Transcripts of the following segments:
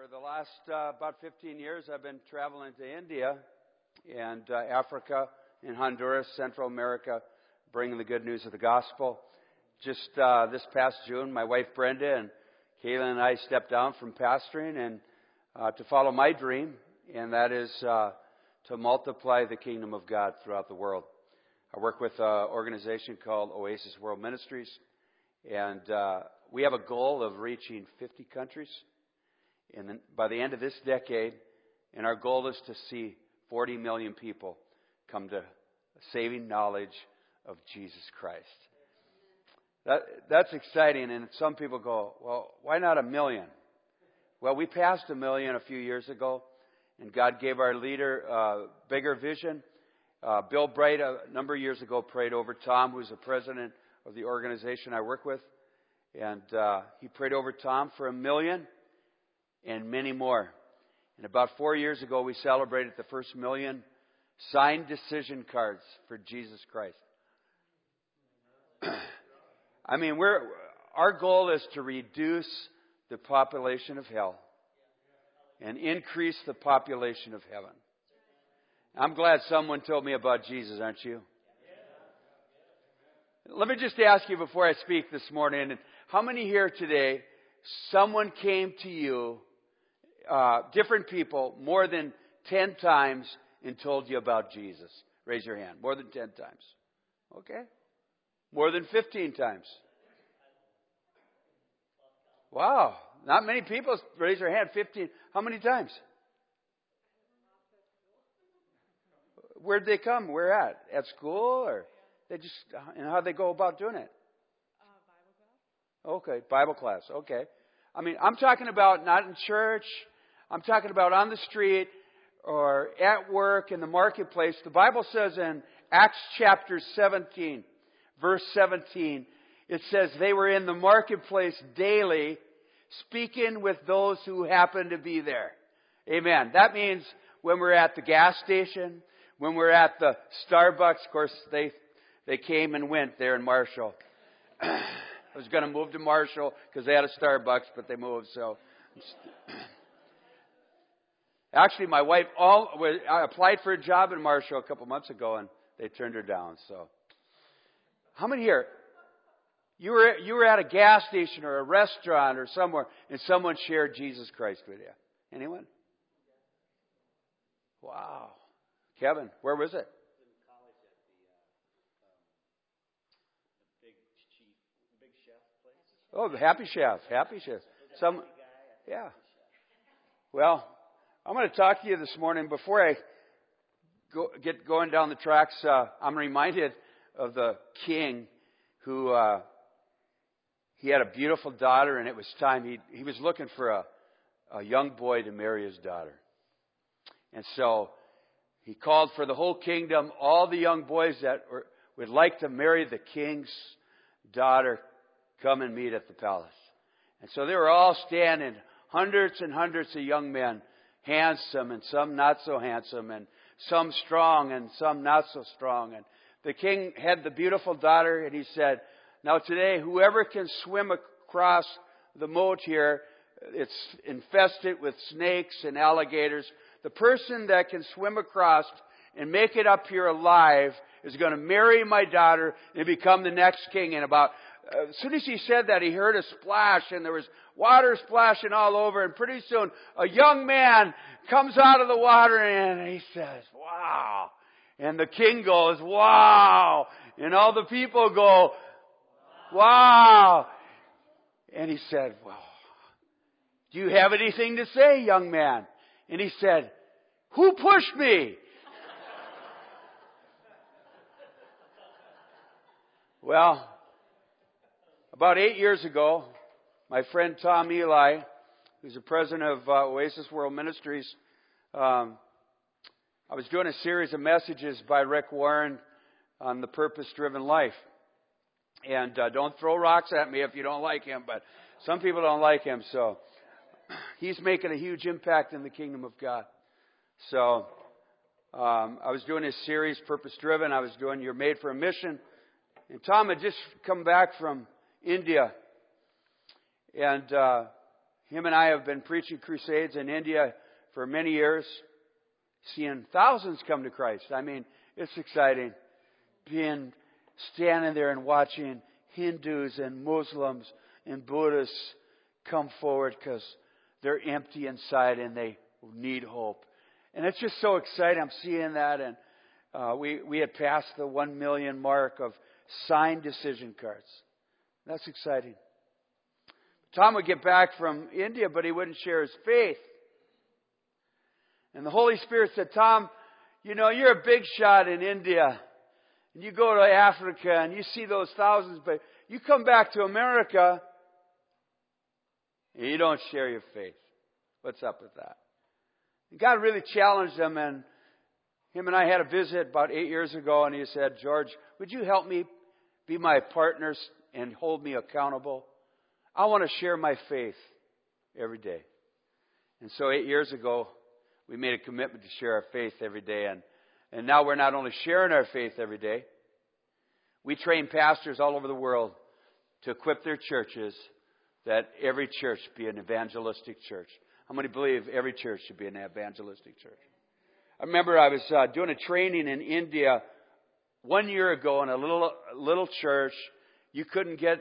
For the last about 15 years, I've been traveling to India and Africa and Honduras, Central America, bringing the good news of the gospel. Just this past June, my wife Brenda and Kayla and I stepped down from pastoring and to follow my dream, and that is to multiply the kingdom of God throughout the world. I work with an organization called Oasis World Ministries, and we have a goal of reaching 50 countries by the end of this decade, and our goal is to see 40 million people come to saving knowledge of Jesus Christ. That's exciting, and some people go, well, why not 1 million? Well, we passed 1 million a few years ago, and God gave our leader a bigger vision. Bill Bright, a number of years ago, prayed over Tom, who's the president of the organization I work with, and he prayed over Tom for 1 million and many more. And about 4 years ago, we celebrated the first 1 million signed decision cards for Jesus Christ. I mean, our goal is to reduce the population of hell and increase the population of heaven. I'm glad someone told me about Jesus, aren't you? Let me just ask you before I speak this morning, how many here today, someone came to you, different people, more than 10 times and told you about Jesus? Raise your hand. More than 10 times. Okay. More than 15 times. Wow. Not many people raise their hand. 15. How many times? Where'd they come? Where at? At school? Or they just, and how'd they go about doing it? Bible class. Okay. Bible class. Okay. I mean, I'm talking about not in church. I'm talking about on the street or at work in the marketplace. The Bible says in Acts chapter 17, verse 17, it says they were in the marketplace daily speaking with those who happened to be there. Amen. That means when we're at the gas station, when we're at the Starbucks. Of course, they came and went there in Marshall. I was going to move to Marshall because they had a Starbucks, but they moved. So, actually, my wife I applied for a job in Marshall a couple months ago, and they turned her down. So, how many here? You were at a gas station or a restaurant or somewhere, and someone shared Jesus Christ with you. Anyone? Wow. Kevin, where was it? In college at the big chef place. Oh, the Happy Chef. Happy Chef. Yeah. Well, I'm going to talk to you this morning. Before I get going down the tracks, I'm reminded of the king who he had a beautiful daughter, and it was time. He was looking for a young boy to marry his daughter. And so he called for the whole kingdom, all the young boys that would like to marry the king's daughter, come and meet at the palace. And so they were all standing, hundreds and hundreds of young men, handsome and some not so handsome, and some strong and some not so strong. And the king had the beautiful daughter, and he said, now today, whoever can swim across the moat here, it's infested with snakes and alligators. The person that can swim across and make it up here alive is going to marry my daughter and become the next king. And as soon as he said that, he heard a splash, and there was water splashing all over. And pretty soon, a young man comes out of the water, and he says, wow. And the king goes, wow. And all the people go, wow. And he said, well, do you have anything to say, young man? And he said, who pushed me? Well, about 8 years ago, my friend Tom Eli, who's the president of Oasis World Ministries, I was doing a series of messages by Rick Warren on the purpose-driven life. And don't throw rocks at me if you don't like him, but some people don't like him, so he's making a huge impact in the kingdom of God. So I was doing his series, Purpose-Driven. I was doing You're Made for a Mission. And Tom had just come back from India. And Him and I have been preaching crusades in India for many years, seeing thousands come to Christ. I mean, it's exciting standing there and watching Hindus and Muslims and Buddhists come forward because they're empty inside and they need hope. And it's just so exciting. I'm seeing that. And we had passed the 1 million mark of signed decision cards. That's exciting. Tom would get back from India, but he wouldn't share his faith. And the Holy Spirit said, Tom, you know, you're a big shot in India. And you go to Africa and you see those thousands, but you come back to America and you don't share your faith. What's up with that? And God really challenged him, and him and I had a visit about 8 years ago, and he said, George, would you help me be my partners and hold me accountable? I want to share my faith every day. And so 8 years ago, we made a commitment to share our faith every day. And now we're not only sharing our faith every day, we train pastors all over the world to equip their churches that every church be an evangelistic church. How many believe every church should be an evangelistic church? I remember I was doing a training in India 1 year ago in a little church. You couldn't get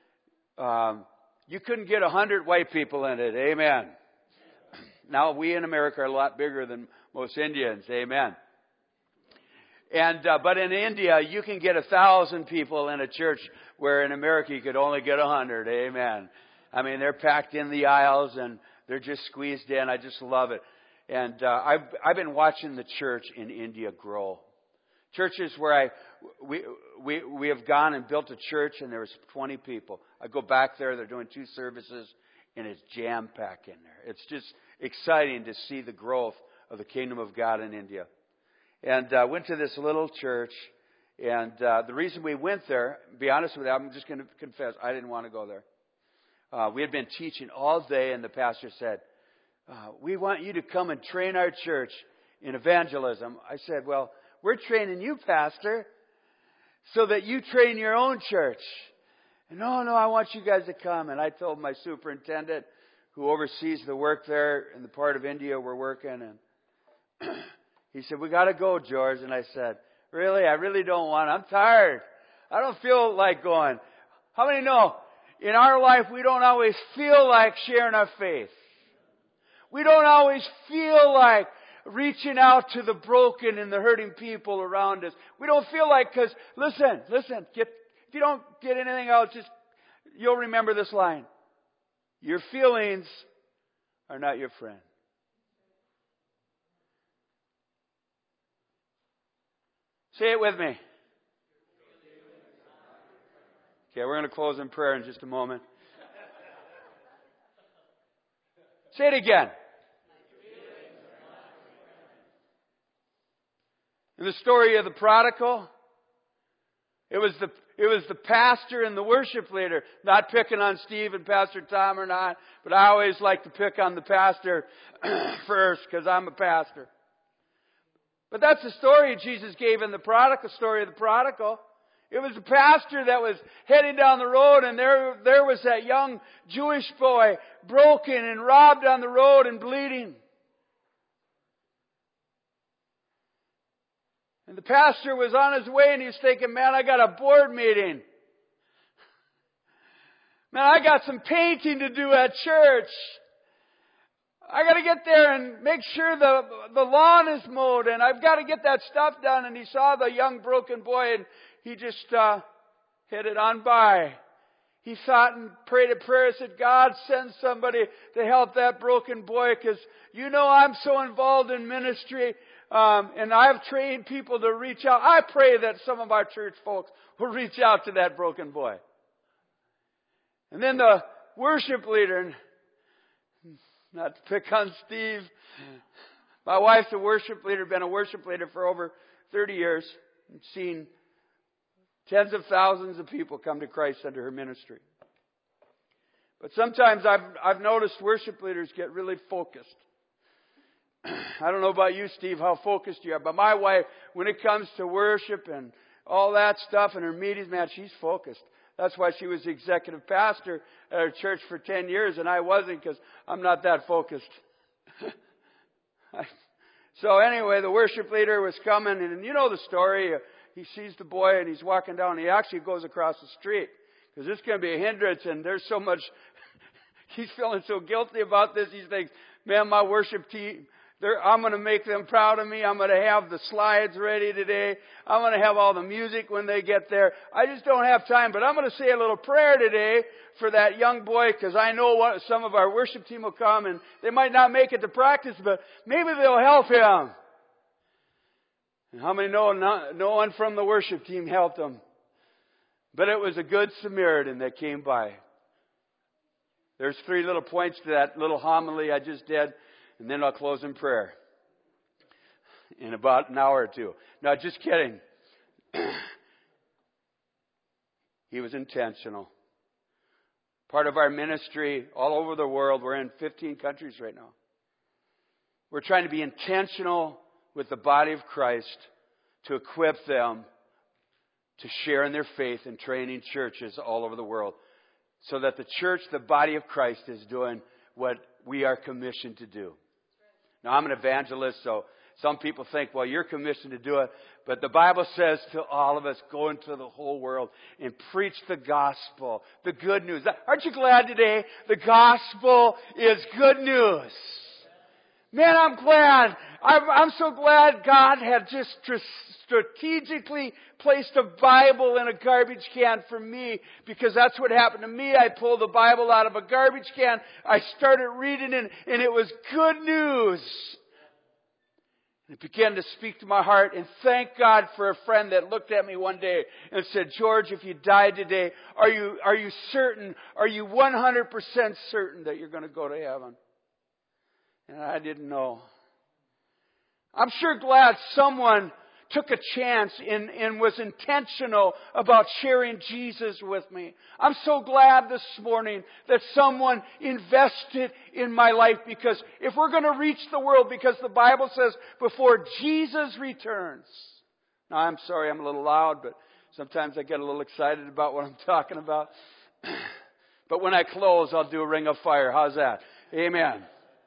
100 white people in it. Amen. Now we in America are a lot bigger than most Indians. Amen. And but in India you can get 1,000 people in a church where in America you could only get 100. Amen. I mean, they're packed in the aisles and they're just squeezed in. I just love it. And I've been watching the church in India grow. Churches where we have gone and built a church and there was 20 people. I go back there, they're doing 2 services, and it's jam-packed in there. It's just exciting to see the growth of the kingdom of God in India. And I went to this little church, and the reason we went there, to be honest with you, I'm just going to confess, I didn't want to go there. We had been teaching all day, and the pastor said, we want you to come and train our church in evangelism. I said, well, we're training you, Pastor, so that you train your own church. And no, I want you guys to come. And I told my superintendent, who oversees the work there in the part of India we're working, and he said, we got to go, George. And I said, really? I really don't want to. I'm tired. I don't feel like going. How many know in our life we don't always feel like sharing our faith? We don't always feel like reaching out to the broken and the hurting people around us. We don't feel like, because listen, if you don't get anything else, you'll remember this line. Your feelings are not your friend. Say it with me. Okay, we're going to close in prayer in just a moment. Say it again. In the story of the prodigal, it was the pastor and the worship leader. Not picking on Steve and Pastor Tom or not, but I always like to pick on the pastor first because I'm a pastor. But that's the story Jesus gave in the prodigal story of the prodigal. It was the pastor that was heading down the road, and there was that young Jewish boy broken and robbed on the road and bleeding. And the pastor was on his way and he was thinking, man, I got a board meeting. Man, I got some painting to do at church. I got to get there and make sure the lawn is mowed, and I've got to get that stuff done. And he saw the young broken boy, and he just headed on by. He thought and prayed a prayer and said, God, send somebody to help that broken boy, because you know I'm so involved in ministry. And I've trained people to reach out. I pray that some of our church folks will reach out to that broken boy. And then the worship leader, not to pick on Steve, my wife's a worship leader, been a worship leader for over 30 years, and seen tens of thousands of people come to Christ under her ministry. But sometimes I've noticed worship leaders get really focused. I don't know about you, Steve, how focused you are. But my wife, when it comes to worship and all that stuff and her meetings, man, she's focused. That's why she was the executive pastor at our church for 10 years, and I wasn't, because I'm not that focused. So anyway, the worship leader was coming, and you know the story. He sees the boy, and he's walking down, and he actually goes across the street, because this is going to be a hindrance, and there's so much. He's feeling so guilty about this. He thinks, man, my worship team, I'm going to make them proud of me. I'm going to have the slides ready today. I'm going to have all the music when they get there. I just don't have time, but I'm going to say a little prayer today for that young boy, because I know some of our worship team will come, and they might not make it to practice, but maybe they'll help him. And how many know no one from the worship team helped him? But it was a good Samaritan that came by. There's 3 little points to that little homily I just did. And then I'll close in prayer in about an hour or two. No, just kidding. He was intentional. Part of our ministry all over the world. We're in 15 countries right now. We're trying to be intentional with the body of Christ to equip them to share in their faith and training churches all over the world. So that the church, the body of Christ, is doing what we are commissioned to do. Now, I'm an evangelist, so some people think, well, you're commissioned to do it. But the Bible says to all of us, go into the whole world and preach the gospel, the good news. Aren't you glad today? The gospel is good news. Man, I'm glad. I'm so glad God had just strategically placed a Bible in a garbage can for me, because that's what happened to me. I pulled the Bible out of a garbage can. I started reading it, and it was good news. It began to speak to my heart, and thank God for a friend that looked at me one day and said, George, if you died today, are you certain, are you 100% certain that you're going to go to heaven? And I didn't know. I'm sure glad someone took a chance and was intentional about sharing Jesus with me. I'm so glad this morning that someone invested in my life, because if we're going to reach the world, because the Bible says before Jesus returns. Now, I'm sorry I'm a little loud, but sometimes I get a little excited about what I'm talking about. But when I close, I'll do a ring of fire. How's that? Amen.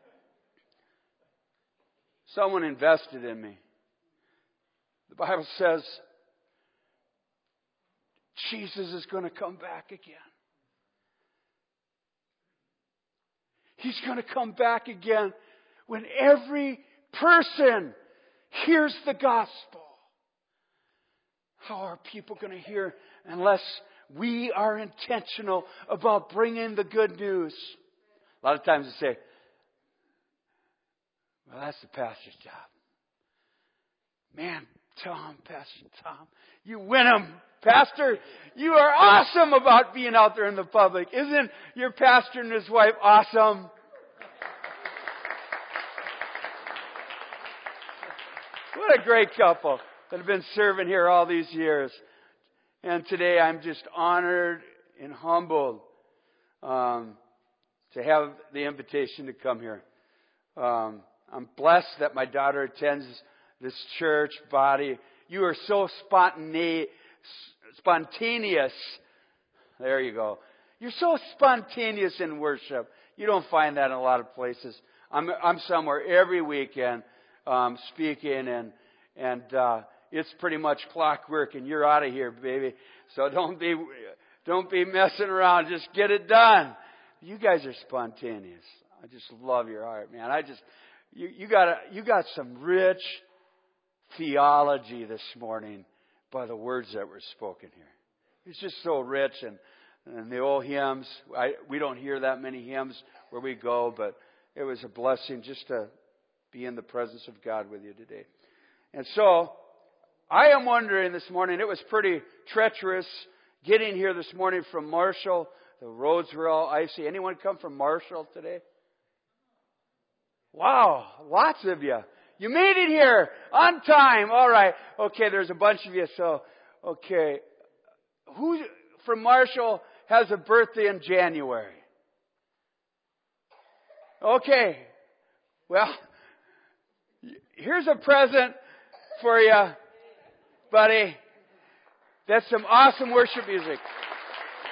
Someone invested in me. The Bible says Jesus is going to come back again. He's going to come back again when every person hears the gospel. How are people going to hear unless we are intentional about bringing the good news? A lot of times they say, well, that's the pastor's job. Man, Tom, Pastor Tom, you win them. Pastor, you are awesome about being out there in the public. Isn't your pastor and his wife awesome? What a great couple that have been serving here all these years. And today I'm just honored and humbled to have the invitation to come here. I'm blessed that my daughter attends this church body. You are so spontaneous. There you go. You're so spontaneous in worship. You don't find that in a lot of places. I'm somewhere every weekend speaking, and it's pretty much clockwork, and you're out of here, baby. So don't be messing around. Just get it done. You guys are spontaneous. I just love your heart, man. You got some rich theology this morning by the words that were spoken here. It's just so rich, and the old hymns. We don't hear that many hymns where we go, but it was a blessing just to be in the presence of God with you today. And so, I am wondering this morning, it was pretty treacherous getting here this morning from Marshall. The roads were all icy. Anyone come from Marshall today? Wow, lots of you. You made it here on time. All right. Okay, there's a bunch of you. So, okay. Who from Marshall has a birthday in January? Okay. Well, here's a present for you, buddy. That's some awesome worship music.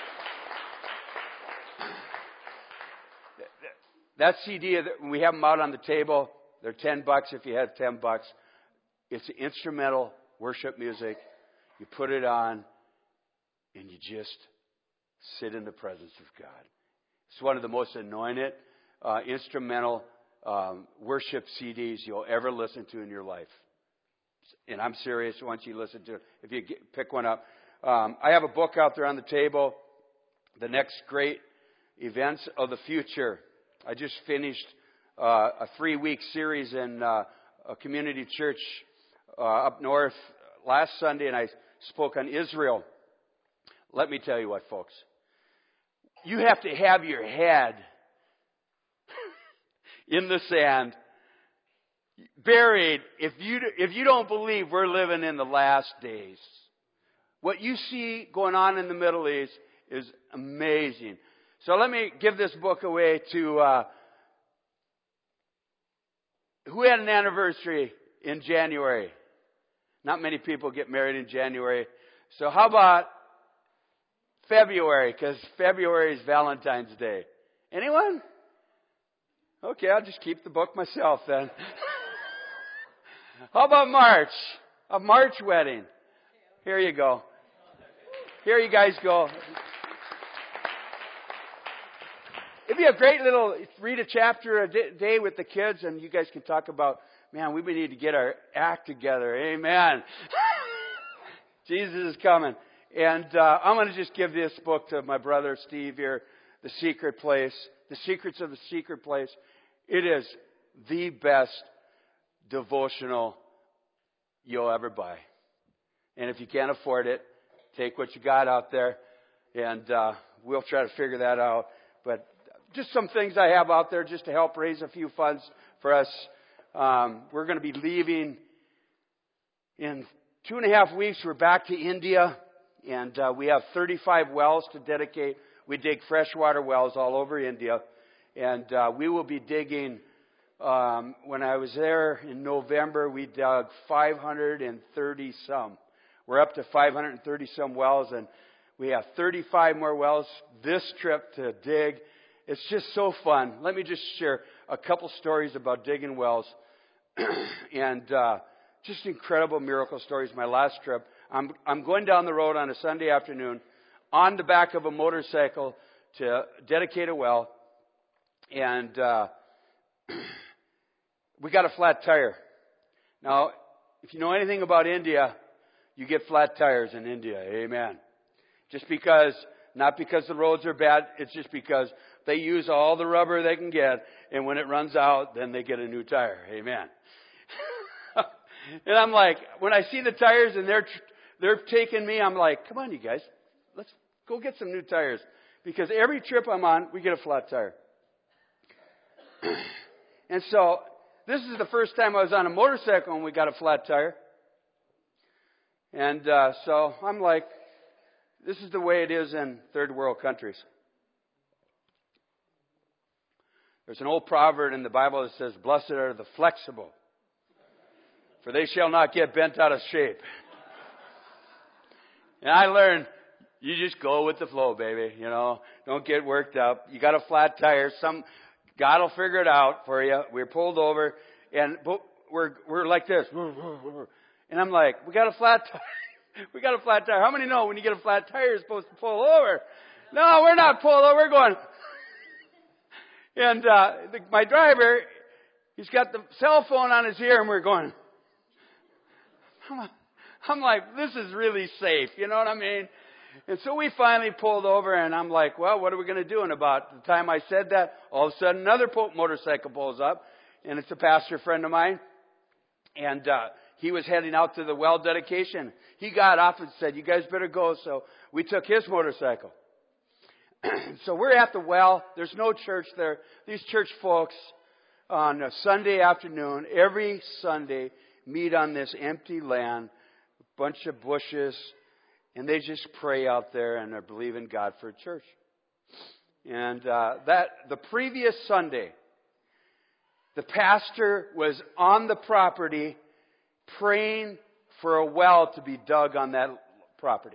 that CD, we have them out on the table. They're $10 if you have $10. It's instrumental worship music. You put it on, and you just sit in the presence of God. It's one of the most anointed instrumental worship CDs you'll ever listen to in your life. And I'm serious once you listen to it. If you pick one up. I have a book out there on the table, The Next Great Events of the Future. I just finished a 3-week series in a community church up north last Sunday, and I spoke on Israel. Let me tell you what, folks. You have to have your head in the sand, buried, if you don't believe we're living in the last days. What you see going on in the Middle East is amazing. So let me give this book away to who had an anniversary in January. Not many people get married in January. So how about February? Because February is Valentine's Day. Anyone? Okay, I'll just keep the book myself then. How about March? A March wedding. Here you go. Here you guys go. It'd be a great little, read a chapter a day with the kids, and you guys can talk about, man, we need to get our act together. Amen. Jesus is coming. And I'm going to just give this book to my brother Steve here, The Secret Place, The Secrets of the Secret Place. It is the best devotional you'll ever buy. And if you can't afford it, take what you got out there, and we'll try to figure that out. But just some things I have out there just to help raise a few funds for us. We're going to be leaving in 2.5 weeks. We're back to India, and we have 35 wells to dedicate. We dig freshwater wells all over India, and we will be digging. When I was there in November, we dug 530 some. We're up to 530 some wells, and we have 35 more wells this trip to dig. It's just so fun. Let me just share a couple stories about digging wells, and just incredible miracle stories. My last trip, I'm going down the road on a Sunday afternoon on the back of a motorcycle to dedicate a well, and we got a flat tire. Now, if you know anything about India, you get flat tires in India. Amen. Not because the roads are bad, it's just because they use all the rubber they can get, and when it runs out, then they get a new tire. Amen. And I'm like, when I see the tires and they're taking me, I'm like, come on, you guys, let's go get some new tires. Because every trip I'm on, we get a flat tire. And so, this is the first time I was on a motorcycle and we got a flat tire. And so I'm like, this is the way it is in third world countries. There's an old proverb in the Bible that says, blessed are the flexible, for they shall not get bent out of shape. And I learned, you just go with the flow, baby. You know, don't get worked up. You got a flat tire. God will figure it out for you. We're pulled over, and we're like this. And I'm like, we got a flat tire. We got a flat tire. How many know when you get a flat tire, you're supposed to pull over? No, we're not pulled over. We're going. And my driver, he's got the cell phone on his ear, and we're going. I'm like, this is really safe. You know what I mean? And so we finally pulled over, and I'm like, well, what are we going to do? And about the time I said that, all of a sudden another motorcycle pulls up, and it's a pastor friend of mine. And he was heading out to the well dedication. He got off and said, you guys better go. So we took his motorcycle. So we're at the well. There's no church there. These church folks on a Sunday afternoon, every Sunday, meet on this empty land, a bunch of bushes, and they just pray out there and are believing God for a church. And the previous Sunday, the pastor was on the property praying for a well to be dug on that property.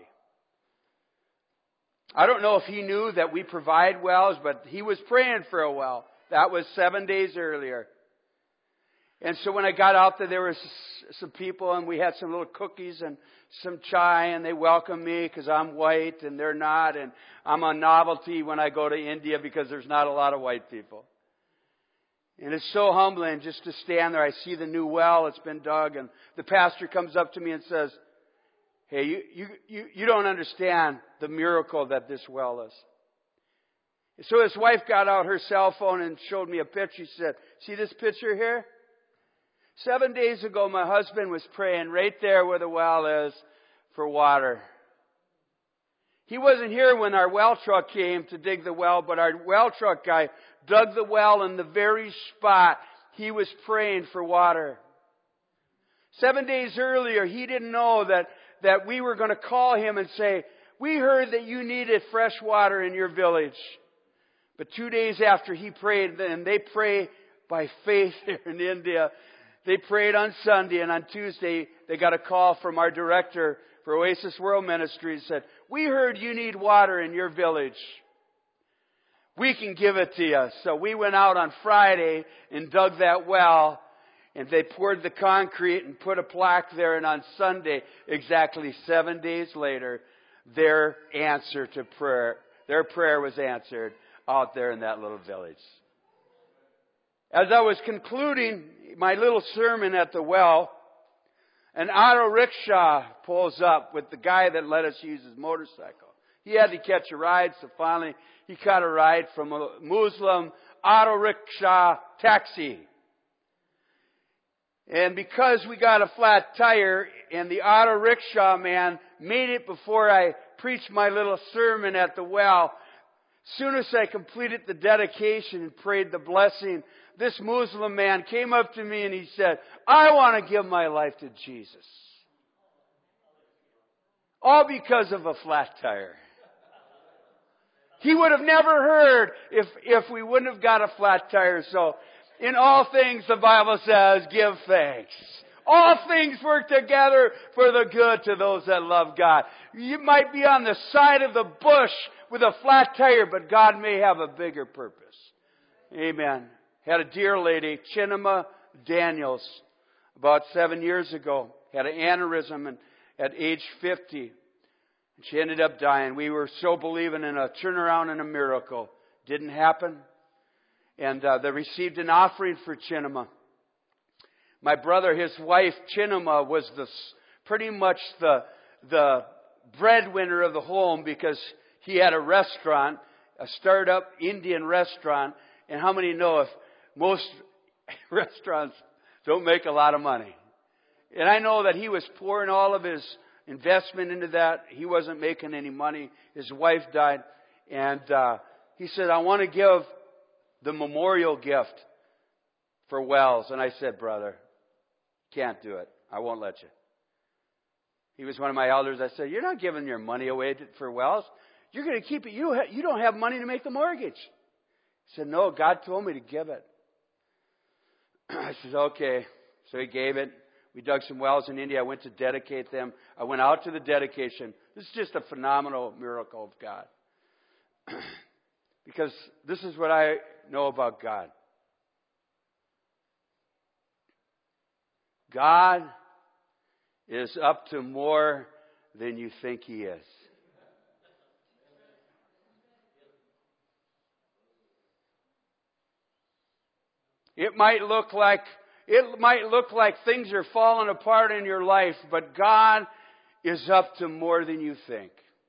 I don't know if he knew that we provide wells, but he was praying for a well. That was 7 days earlier. And so when I got out there was some people, and we had some little cookies and some chai, and they welcomed me because I'm white and they're not. And I'm a novelty when I go to India because there's not a lot of white people. And it's so humbling just to stand there. I see the new well that's been dug, and the pastor comes up to me and says, hey, you don't understand the miracle that this well is. So his wife got out her cell phone and showed me a picture. She said, see this picture here? 7 days ago, my husband was praying right there where the well is for water. He wasn't here when our well truck came to dig the well, but our well truck guy dug the well in the very spot he was praying for water. 7 days earlier, he didn't know that we were going to call him and say, we heard that you needed fresh water in your village. But 2 days after he prayed, and they pray by faith here in India, they prayed on Sunday, and on Tuesday they got a call from our director for Oasis World Ministries and said, we heard you need water in your village. We can give it to you. So we went out on Friday and dug that well, and they poured the concrete and put a plaque there, and on Sunday, exactly 7 days later, their prayer was answered out there in that little village. As I was concluding my little sermon at the well, an auto rickshaw pulls up with the guy that let us use his motorcycle. He had to catch a ride, so finally he caught a ride from a Muslim auto rickshaw taxi. And because we got a flat tire, and the auto rickshaw man made it before I preached my little sermon at the well, soon as I completed the dedication and prayed the blessing, this Muslim man came up to me and he said, I want to give my life to Jesus. All because of a flat tire. He would have never heard if we wouldn't have got a flat tire. So, in all things, the Bible says, give thanks. All things work together for the good to those that love God. You might be on the side of the bush with a flat tire, but God may have a bigger purpose. Amen. Had a dear lady, Chinema Daniels, about 7 years ago. Had an aneurysm and at age 50. She ended up dying. We were so believing in a turnaround and a miracle. Didn't happen. And they received an offering for Chinema. My brother, his wife, Chinema, was pretty much the breadwinner of the home because he had a restaurant, a startup Indian restaurant. And how many know if most restaurants don't make a lot of money? And I know that he was pouring all of his investment into that. He wasn't making any money. His wife died. And he said, I want to give the memorial gift for wells. And I said, brother, can't do it. I won't let you. He was one of my elders. I said, you're not giving your money away for wells. You're going to keep it. You don't have money to make the mortgage. He said, no, God told me to give it. I said, okay. So he gave it. We dug some wells in India. I went to dedicate them. I went out to the dedication. This is just a phenomenal miracle of God. Because this is what I know about God. God is up to more than you think He is. It might look like things are falling apart in your life, but God is up to more than you think.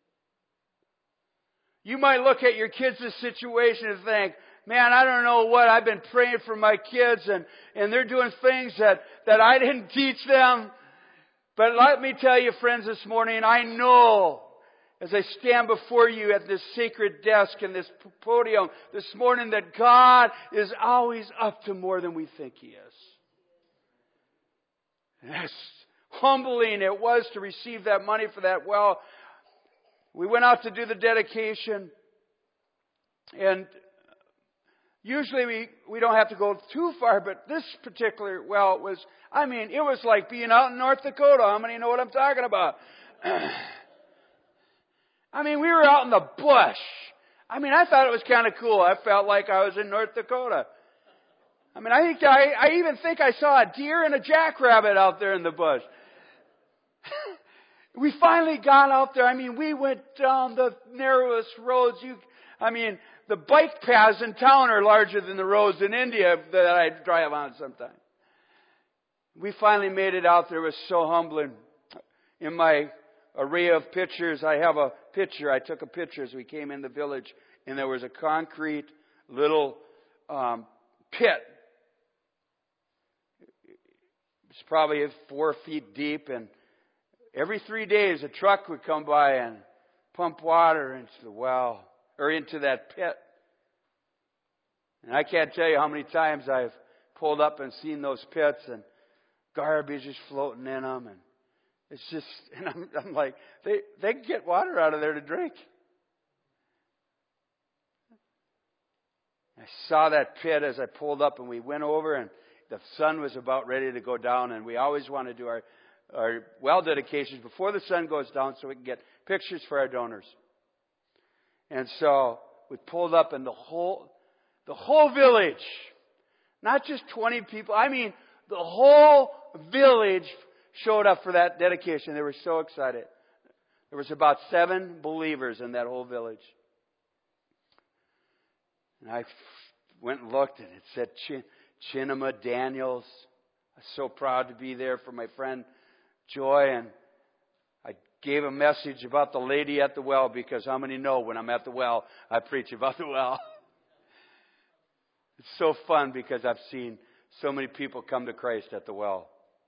You might look at your kids' situation and think, man, I don't know what, I've been praying for my kids and they're doing things that I didn't teach them. But let me tell you, friends, this morning, I know as I stand before you at this sacred desk and this podium this morning that God is always up to more than we think He is. And as humbling it was to receive that money for that well, we went out to do the dedication, and usually we don't have to go too far, but this particular well was like being out in North Dakota. How many know what I'm talking about? We were out in the bush. I mean, I thought it was kind of cool. I felt like I was in North Dakota. I mean, I even think I saw a deer and a jackrabbit out there in the bush. We finally got out there. I mean, we went down the narrowest roads. The bike paths in town are larger than the roads in India that I drive on sometimes. We finally made it out there. It was so humbling. In my array of pictures, I have a picture. I took a picture as we came in the village, and there was a concrete little pit. It's probably 4 feet deep, and every 3 days a truck would come by and pump water into the well, or into that pit. And I can't tell you how many times I've pulled up and seen those pits and garbage is floating in them, and it's just, and I'm like, they can get water out of there to drink. I saw that pit as I pulled up, and we went over, and the sun was about ready to go down, and we always want to do our well dedications before the sun goes down so we can get pictures for our donors. And so we pulled up, and the whole village, not just 20 people, I mean the whole village showed up for that dedication. They were so excited. There was about 7 believers in that whole village. And I went and looked, and it said Chinema Daniels. I was so proud to be there for my friend Joy, and I gave a message about the lady at the well, because how many know when I'm at the well, I preach about the well. It's so fun because I've seen so many people come to Christ at the well.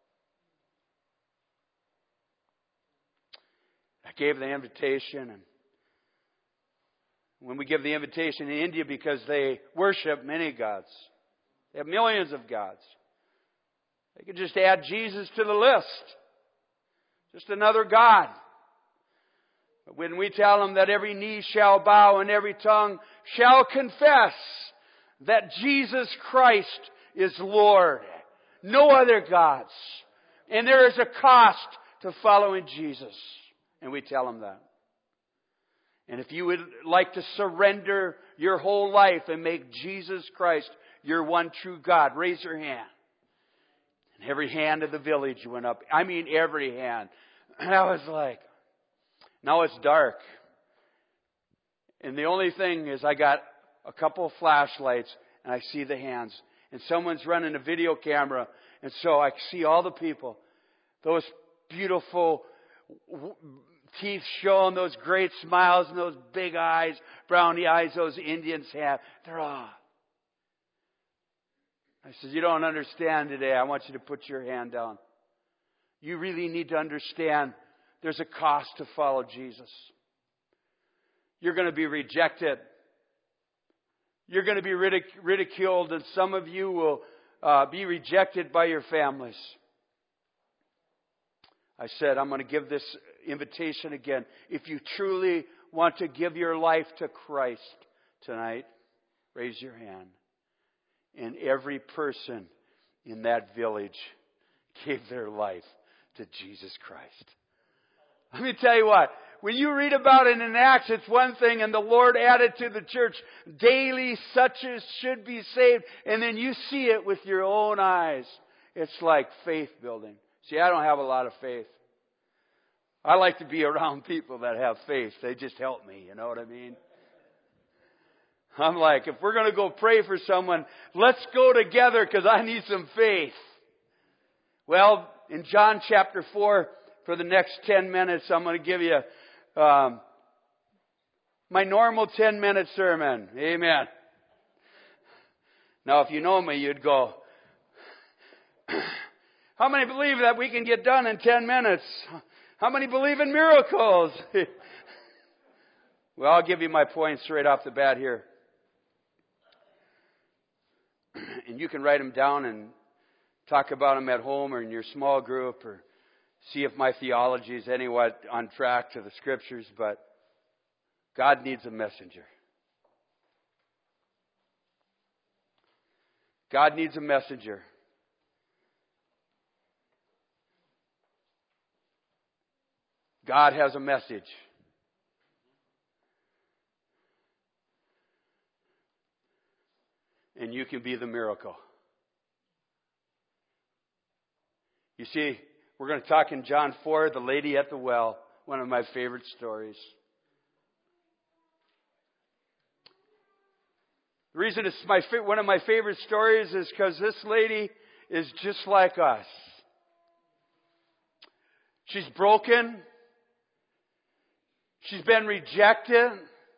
I gave the invitation, and when we give the invitation in India, because they worship many gods, they have millions of gods, they could just add Jesus to the list. Just another God. But when we tell them that every knee shall bow and every tongue shall confess that Jesus Christ is Lord, no other gods, and there is a cost to following Jesus, and we tell them that. And if you would like to surrender your whole life and make Jesus Christ your one true God, raise your hand. And every hand of the village went up. I mean, every hand. And I was like, now it's dark. And the only thing is I got a couple of flashlights, and I see the hands. And someone's running a video camera. And so I see all the people. Those beautiful teeth showing, those great smiles, and those big eyes, brownie eyes those Indians have. They're all... I said, you don't understand today. I want you to put your hand down. You really need to understand there's a cost to follow Jesus. You're going to be rejected. You're going to be ridiculed, and some of you will be rejected by your families. I said, I'm going to give this invitation again. If you truly want to give your life to Christ tonight, raise your hand. And every person in that village gave their life to Jesus Christ. Let me tell you what. When you read about it in Acts, it's one thing, and the Lord added to the church daily such as should be saved. And then you see it with your own eyes. It's like faith building. See, I don't have a lot of faith. I like to be around people that have faith. They just help me, you know what I mean? I'm like, if we're going to go pray for someone, let's go together because I need some faith. Well, in John chapter 4, for the next 10 minutes, I'm going to give you my normal 10-minute sermon. Amen. Now, if you know me, you'd go, how many believe that we can get done in 10 minutes? How many believe in miracles? Well, I'll give you my points right off the bat here. And you can write them down and talk about them at home or in your small group, or see if my theology is anywhat on track to the Scriptures. But God needs a messenger. God needs a messenger. God has a message. and you can be the miracle. You see, we're going to talk in John 4, the lady at the well, one of my favorite stories. The reason it's one of my favorite stories is because this lady is just like us. She's broken. She's been rejected.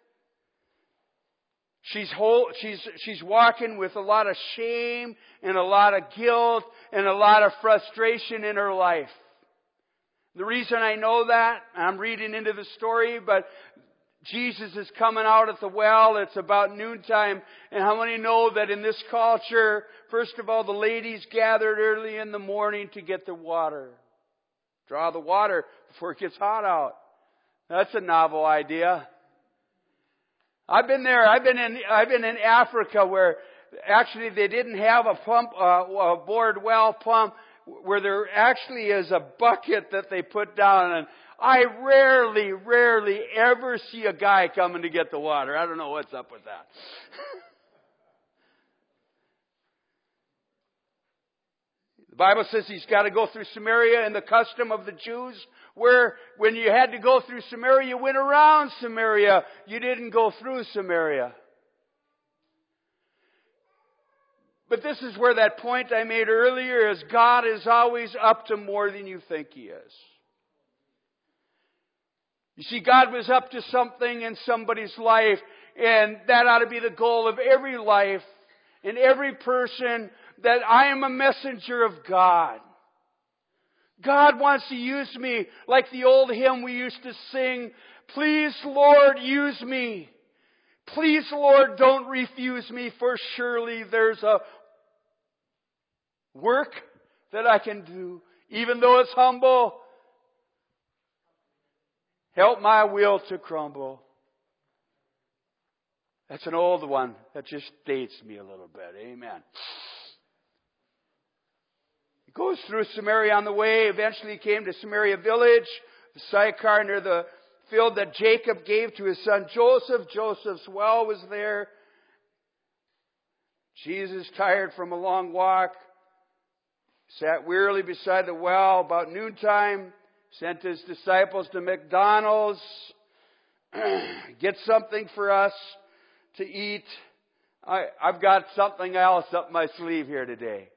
She's walking with a lot of shame and a lot of guilt and a lot of frustration in her life. The reason I know that, I'm reading into the story, but Jesus is coming out at the well. It's about noontime. And how many know that in this culture, first of all, the ladies gathered early in the morning to get the water. Draw the water before it gets hot out. That's a novel idea. I've been there. I've been in Africa where actually they didn't have a pump, a bored well pump, where there actually is a bucket that they put down. And I rarely ever see a guy coming to get the water. I don't know what's up with that. The Bible says he's got to go through Samaria, and the custom of the Jews, where when you had to go through Samaria, you went around Samaria. You didn't go through Samaria. But this is where that point I made earlier is God is always up to more than you think He is. You see, God was up to something in somebody's life, and that ought to be the goal of every life and every person, that I am a messenger of God. God wants to use me like the old hymn we used to sing, "Please, Lord, use me. Please, Lord, don't refuse me, for surely there's a work that I can do, even though it's humble. Help my will to crumble." That's an old one that just dates me a little bit. Amen. He goes through Samaria on the way. Eventually he came to Samaria village, the Sychar, near the field that Jacob gave to his son Joseph. Joseph's well was there. Jesus, tired from a long walk, sat wearily beside the well. About noontime, sent his disciples to McDonald's. Get something for us to eat. I've got something else up my sleeve here today.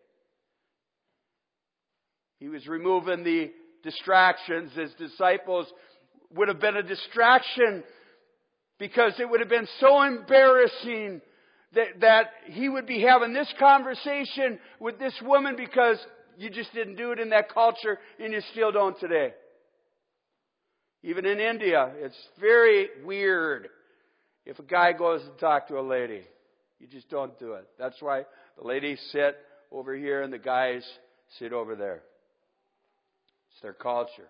He was removing the distractions. His disciples would have been a distraction because it would have been so embarrassing that he would be having this conversation with this woman because you just didn't do it in that culture and you still don't today. Even in India, it's very weird if a guy goes to talk to a lady. You just don't do it. That's why the ladies sit over here and the guys sit over there. It's their culture.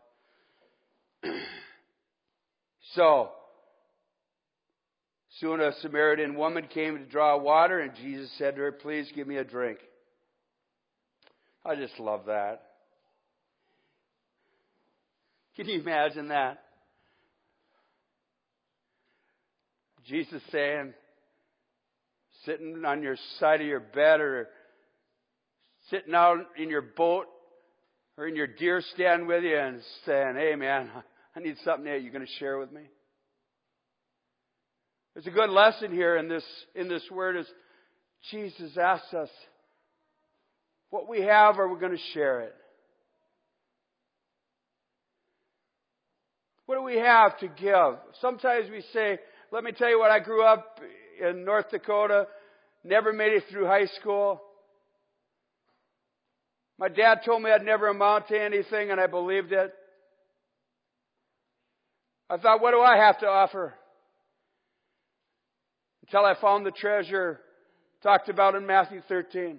So, soon a Samaritan woman came to draw water, and Jesus said to her, "Please give me a drink." I just love that. Can you imagine that? Jesus saying, sitting on your side of your bed or sitting out in your boat or in your deer stand with you and saying, "Hey man, I need something that you're going to share with me." There's a good lesson here in this word is Jesus asks us, what we have, are we going to share it? What do we have to give? Sometimes we say, let me tell you what, I grew up in North Dakota, never made it through high school. My dad told me I'd never amount to anything, and I believed it. I thought, what do I have to offer? Until I found the treasure talked about in Matthew 13.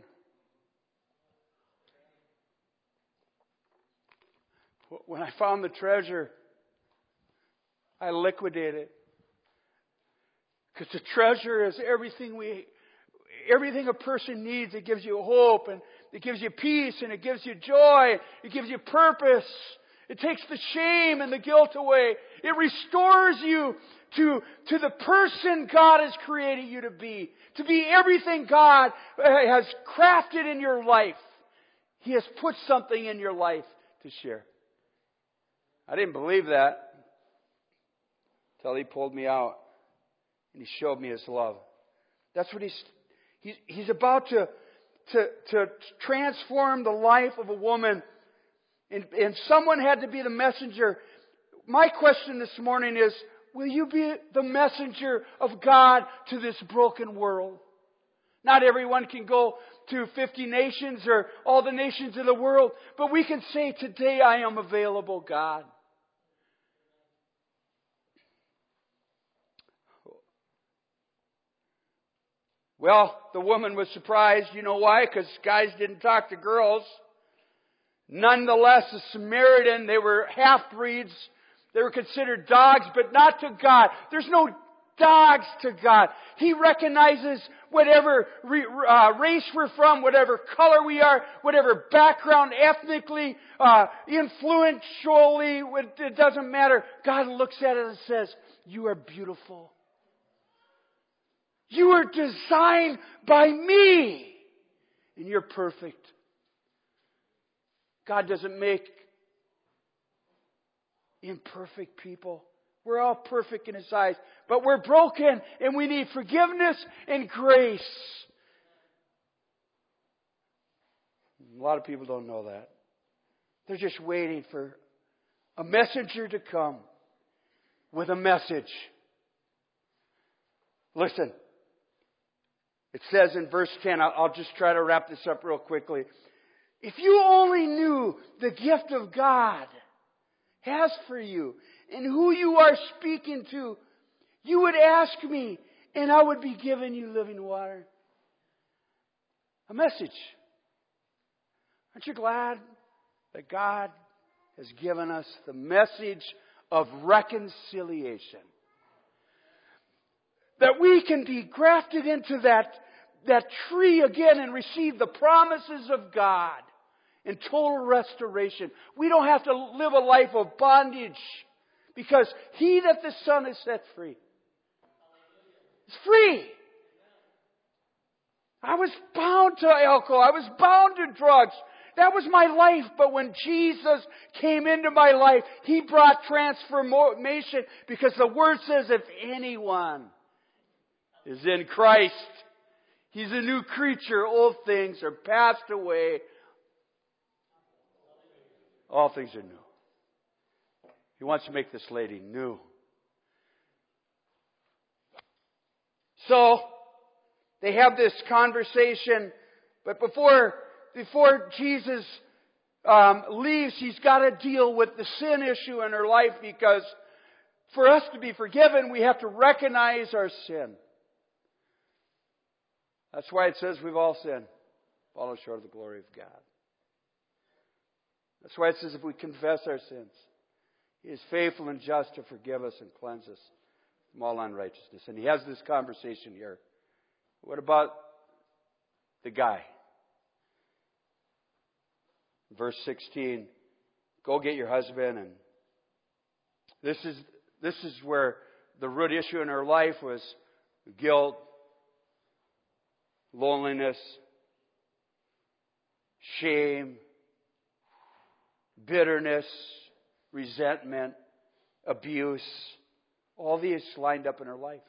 When I found the treasure, I liquidated it. Because the treasure is everything a person needs. It gives you hope, and it gives you peace, and it gives you joy. It gives you purpose. It takes the shame and the guilt away. It restores you to the person God has created you to be everything God has crafted in your life. He has put something in your life to share. I didn't believe that until He pulled me out and He showed me His love. That's what He's about to transform the life of a woman. And someone had to be the messenger. My question this morning is, will you be the messenger of God to this broken world? Not everyone can go to 50 nations or all the nations of the world, but we can say, today I am available, God. Well, the woman was surprised. You know why? Because guys didn't talk to girls. Nonetheless, the Samaritan, they were half-breeds. They were considered dogs, but not to God. There's no dogs to God. He recognizes whatever race we're from, whatever color we are, whatever background, ethnically, influentially, it doesn't matter. God looks at it and says, you are beautiful. You are designed by me, and you're perfect. God doesn't make imperfect people. We're all perfect in His eyes. But we're broken and we need forgiveness and grace. A lot of people don't know that. They're just waiting for a messenger to come with a message. Listen. It says in verse 10, I'll just try to wrap this up real quickly. If you only knew the gift of God has for you and who you are speaking to, you would ask me and I would be giving you living water. A message. Aren't you glad that God has given us the message of reconciliation? That we can be grafted into that tree again and receive the promises of God in total restoration. We don't have to live a life of bondage because He that the Son has set free is free. I was bound to alcohol. I was bound to drugs. That was my life. But when Jesus came into my life, He brought transformation because the Word says if anyone is in Christ, he's a new creature. Old things are passed away. All things are new. He wants to make this lady new. So, they have this conversation, but before Jesus leaves, He's got to deal with the sin issue in her life because for us to be forgiven, we have to recognize our sin. That's why it says we've all sinned, fallen short of the glory of God. That's why it says if we confess our sins, He is faithful and just to forgive us and cleanse us from all unrighteousness. And He has this conversation here. What about the guy? Verse 16, go get your husband. And this is where the root issue in her life was guilt, loneliness, shame, bitterness, resentment, abuse. All these lined up in her life.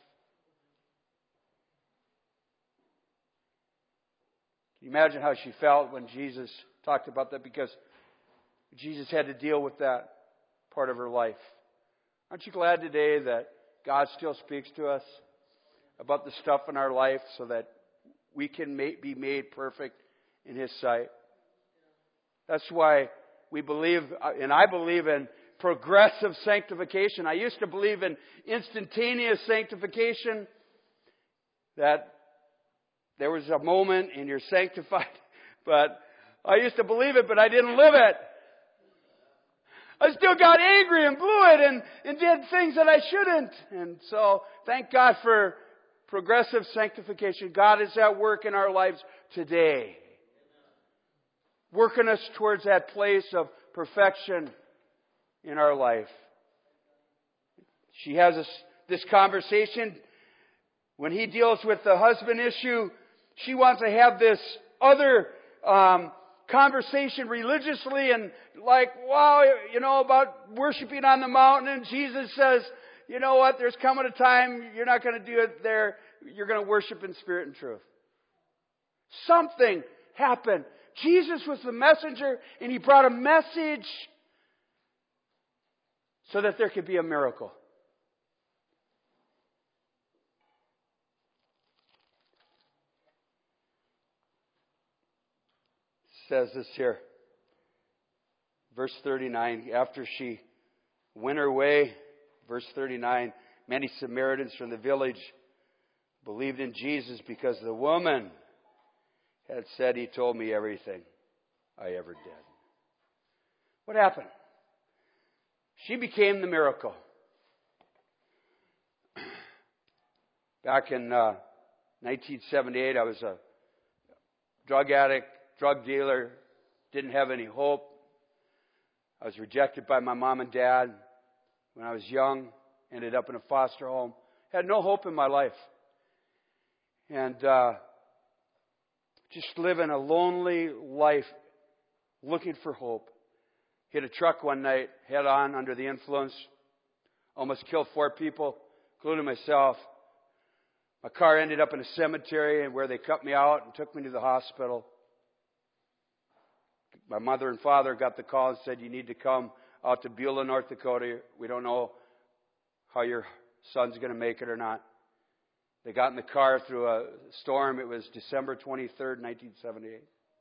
Can you imagine how she felt when Jesus talked about that? Because Jesus had to deal with that part of her life. Aren't you glad today that God still speaks to us about the stuff in our life so that we can be made perfect in His sight? That's why we believe, and I believe in progressive sanctification. I used to believe in instantaneous sanctification, that there was a moment and you're sanctified. But I used to believe it, but I didn't live it. I still got angry and blew it and did things that I shouldn't. And so, thank God for progressive sanctification. God is at work in our lives today, working us towards that place of perfection in our life. She has this conversation. When he deals with the husband issue, she wants to have this other conversation religiously and like, wow, about worshiping on the mountain. And Jesus says, you know what, there's coming a time you're not going to do it there. You're going to worship in spirit and truth. Something happened. Jesus was the messenger, and he brought a message so that there could be a miracle. It says this here. Verse 39, after she went her way, verse 39, many Samaritans from the village believed in Jesus because the woman had said, he told me everything I ever did. What happened? She became the miracle. Back in 1978, I was a drug addict, drug dealer, didn't have any hope. I was rejected by my mom and dad when I was young, ended up in a foster home, had no hope in my life. And just living a lonely life, looking for hope. Hit a truck one night, head on, under the influence. Almost killed 4 people, including myself. My car ended up in a cemetery where they cut me out and took me to the hospital. My mother and father got the call and said, you need to come out to Beulah, North Dakota. We don't know how your son's going to make it or not. They got in the car through a storm. It was December 23rd, 1978.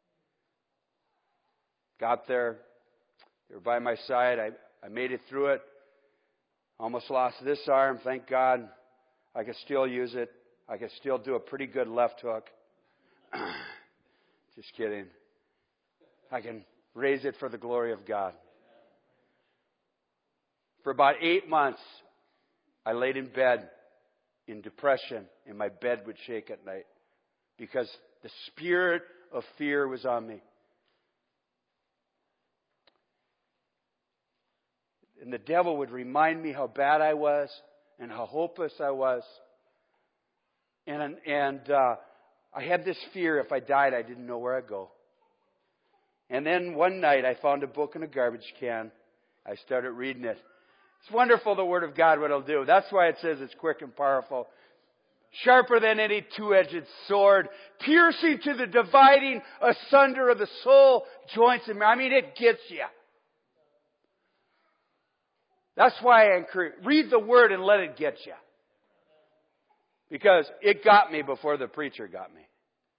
Got there. They were by my side. I made it through it. Almost lost this arm. Thank God. I can still use it. I can still do a pretty good left hook. Just kidding. I can raise it for the glory of God. For about 8 months, I laid in bed in depression, and my bed would shake at night because the spirit of fear was on me. And the devil would remind me how bad I was and how hopeless I was. And I had this fear if I died, I didn't know where I'd go. And then one night I found a book in a garbage can. I started reading it. It's wonderful, the Word of God, what it'll do. That's why it says it's quick and powerful. Sharper than any two-edged sword, piercing to the dividing asunder of the soul, joints, and marrow. I mean, it gets you. That's why I encourage, read the Word and let it get you. Because it got me before the preacher got me.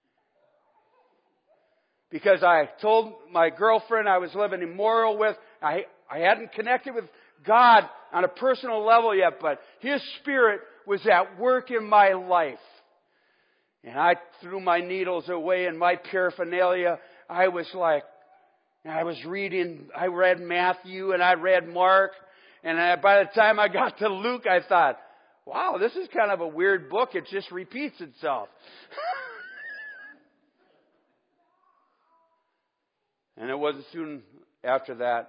Because I told my girlfriend I was living immoral with, I hadn't connected with God on a personal level yet, but His Spirit was at work in my life. And I threw my needles away and my paraphernalia. I was reading, I read Matthew and I read Mark. And by the time I got to Luke, I thought, wow, this is kind of a weird book. It just repeats itself. And it wasn't soon after that,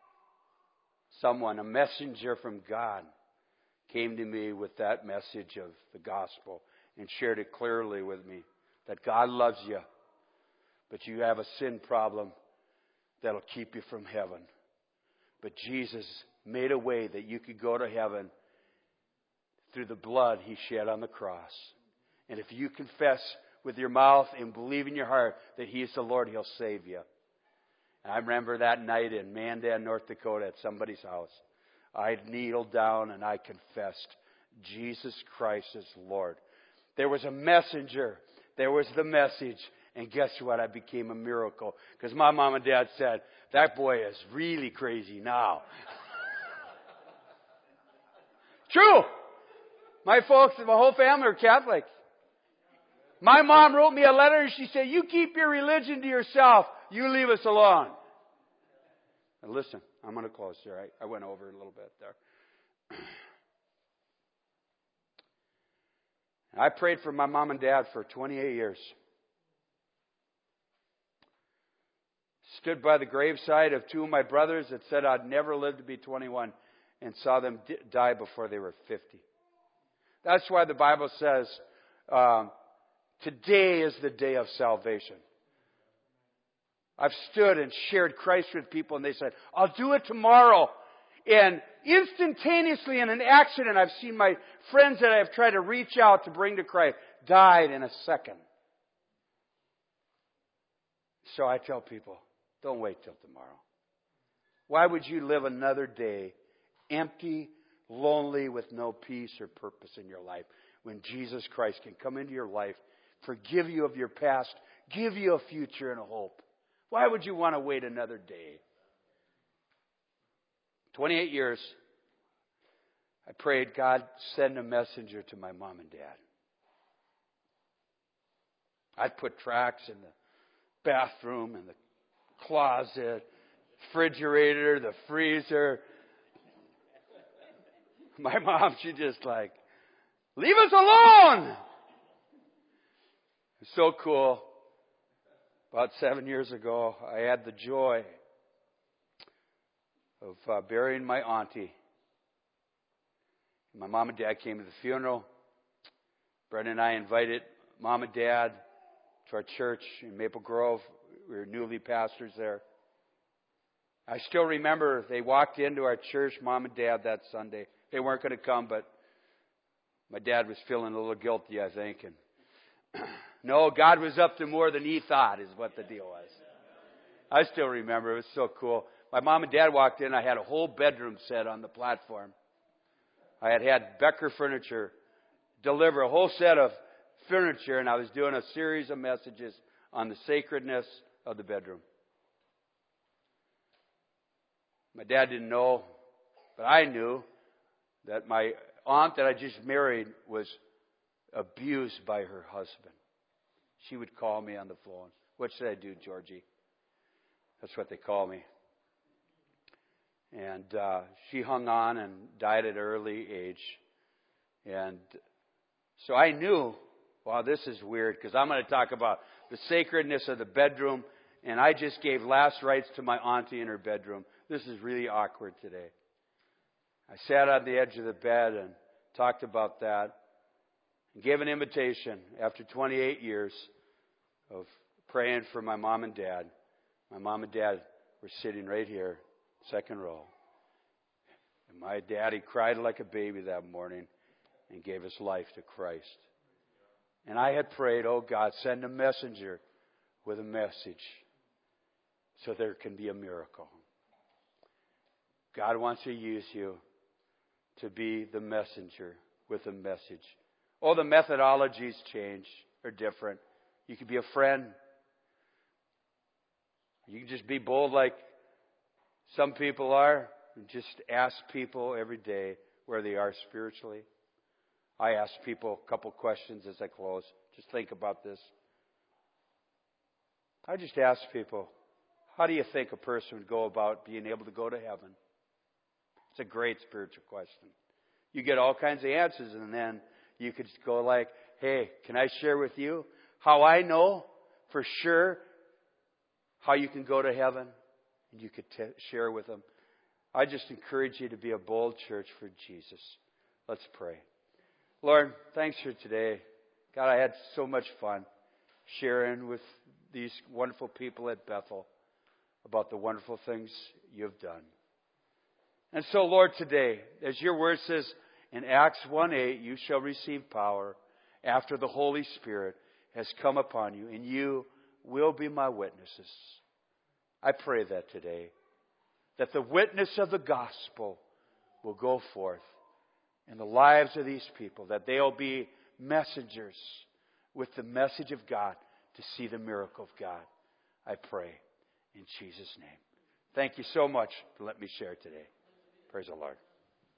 a messenger from God, came to me with that message of the gospel and shared it clearly with me that God loves you, but you have a sin problem that'll keep you from heaven. But Jesus made a way that you could go to heaven through the blood He shed on the cross. And if you confess with your mouth and believe in your heart that He is the Lord, He'll save you. I remember that night in Mandan, North Dakota at somebody's house. I kneeled down and I confessed Jesus Christ is Lord. There was a messenger. There was the message. And guess what? I became a miracle. Because my mom and dad said, that boy is really crazy now. True. My folks, my whole family are Catholic. My mom wrote me a letter and she said, you keep your religion to yourself. You leave us alone. Now listen, I'm going to close here. I went over a little bit there. I prayed for my mom and dad for 28 years. stood by the graveside of two of my brothers that said I'd never live to be 21 and saw them die before they were 50. That's why the Bible says, today is the day of salvation. I've stood and shared Christ with people and they said, I'll do it tomorrow. And instantaneously in an accident, I've seen my friends that I've tried to reach out to bring to Christ died in a second. So I tell people, don't wait till tomorrow. Why would you live another day empty, lonely, with no peace or purpose in your life when Jesus Christ can come into your life, forgive you of your past, give you a future and a hope? Why would you want to wait another day? 28 years, I prayed, God, send a messenger to my mom and dad. I'd put tracts in the bathroom, in the closet, refrigerator, the freezer. My mom, she just like, leave us alone! It's so cool. About 7 years ago, I had the joy of burying my auntie. My mom and dad came to the funeral. Brenda and I invited mom and dad to our church in Maple Grove. We were newly pastors there. I still remember they walked into our church, mom and dad, that Sunday. They weren't going to come, but my dad was feeling a little guilty, I think. And no, God was up to more than he thought is what the deal was. I still remember. It was so cool. My mom and dad walked in. I had a whole bedroom set on the platform. I had Becker Furniture deliver a whole set of furniture, and I was doing a series of messages on the sacredness of the bedroom. My dad didn't know, but I knew that my aunt that I just married was abused by her husband. She would call me on the phone. What should I do, Georgie? That's what they call me. And she hung on and died at an early age. And so I knew, wow, this is weird, because I'm going to talk about the sacredness of the bedroom, and I just gave last rites to my auntie in her bedroom. This is really awkward today. I sat on the edge of the bed and talked about that and gave an invitation after 28 years of praying for my mom and dad. My mom and dad were sitting right here, second row. And my daddy cried like a baby that morning and gave his life to Christ. And I had prayed, oh God, send a messenger with a message so there can be a miracle. God wants to use you to be the messenger with a message. Oh, the methodologies change, are different. You could be a friend. You can just be bold like some people are and just ask people every day where they are spiritually. I ask people a couple questions as I close. Just think about this. I just ask people, how do you think a person would go about being able to go to heaven? It's a great spiritual question. You get all kinds of answers, and then you could go like, hey, can I share with you how I know for sure how you can go to heaven? And you could share with them. I just encourage you to be a bold church for Jesus. Let's pray. Lord, thanks for today. God, I had so much fun sharing with these wonderful people at Bethel about the wonderful things you've done. And so, Lord, today, as your word says in Acts 1:8, you shall receive power after the Holy Spirit has come upon you, and you will be my witnesses. I pray that today, that the witness of the gospel will go forth in the lives of these people, that they'll be messengers with the message of God to see the miracle of God. I pray in Jesus' name. Thank you so much for letting me share today. Praise the Lord.